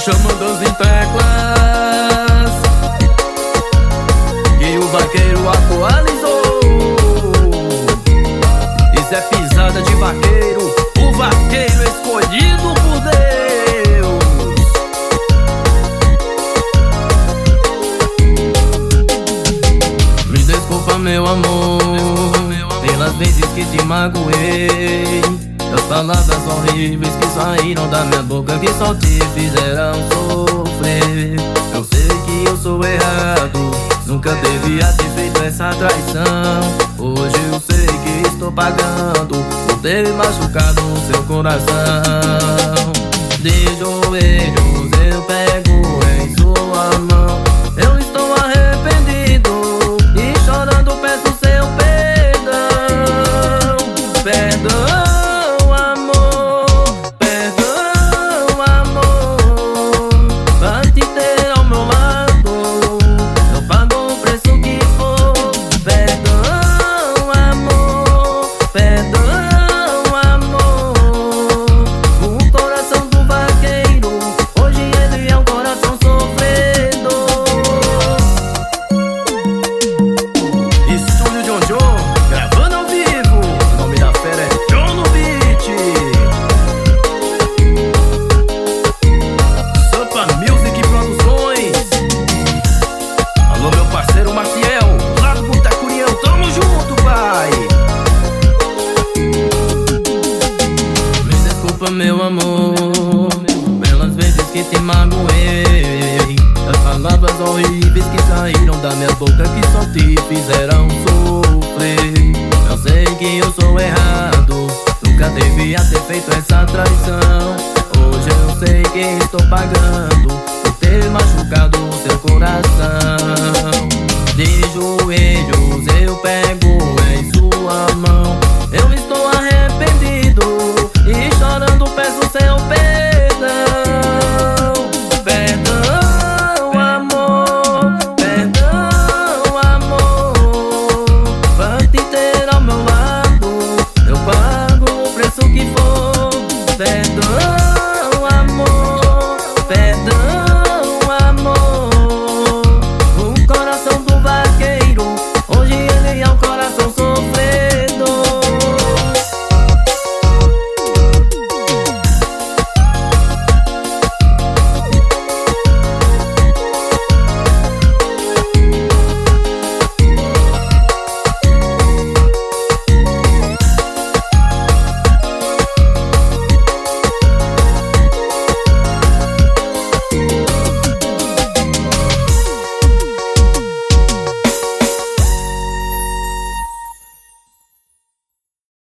chamando em teclas que o vaqueiro atualizou. Isso é pisada de vaqueiro, o vaqueiro escolhido por Deus. Me desculpa, meu amor, pelas vezes que te magoei, as palavras horríveis que saíram da minha boca, que só te fizeram sofrer. Eu sei que eu sou errado, nunca devia ter feito essa traição. Hoje eu sei que estou pagando por ter machucado o seu coração. De joelhos eu pego em sua mão, eu estou arrependido e chorando peço seu perdão. Perdão. Meu amor, pelas vezes que te magoei, as palavras horríveis que saíram da minha boca, que só te fizeram sofrer. Eu sei que eu sou errado, nunca devia ter feito essa traição. Hoje eu sei que estou pagando por ter machucado o seu coração. De joelhos eu pego em sua mão, eu estou arrependido e chorando peço seu perdão.